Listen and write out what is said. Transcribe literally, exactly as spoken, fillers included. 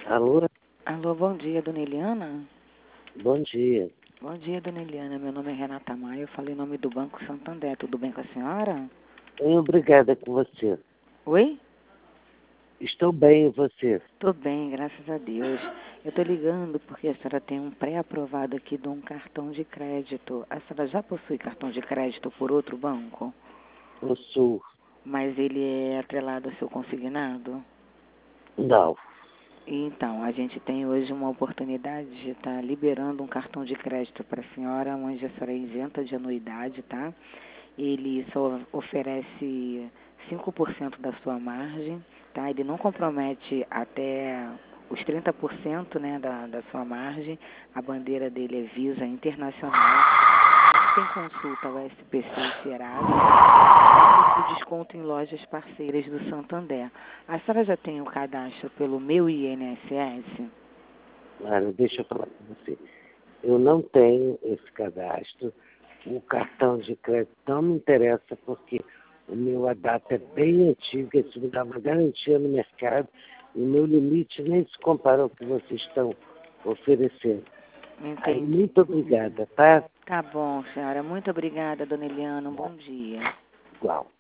Alô? Alô, bom dia, dona Eliana? Bom dia. Bom dia, dona Eliana. Meu nome é Renata Maia, eu falei em nome do Banco Santander. Tudo bem com a senhora? Bem, obrigada com você. Oi? Estou bem, e você? Tô bem, graças a Deus. Eu tô ligando porque a senhora tem um pré-aprovado aqui de um cartão de crédito. A senhora já possui cartão de crédito por outro banco? Possuo. Mas ele é atrelado ao seu consignado? Não. Então, a gente tem hoje uma oportunidade de estar liberando um cartão de crédito para a senhora, onde a senhora é isenta de anuidade, tá? Ele só oferece cinco por cento da sua margem, tá? Ele não compromete até os trinta por cento, né, da, da sua margem. A bandeira dele é Visa Internacional. Tem consulta ao S P C e Serasa. O desconto em lojas parceiras do Santander. A senhora já tem o cadastro pelo meu I N S S? Claro, deixa eu falar com você. Eu não tenho esse cadastro. O cartão de crédito não me interessa porque o meu a data é bem antiga, isso me dá uma garantia no mercado e o meu limite nem se compara ao que vocês estão oferecendo. Aí, Entendi. muito obrigada, tá? Tá bom, senhora. Muito obrigada, dona Eliana. Um bom dia. Igual.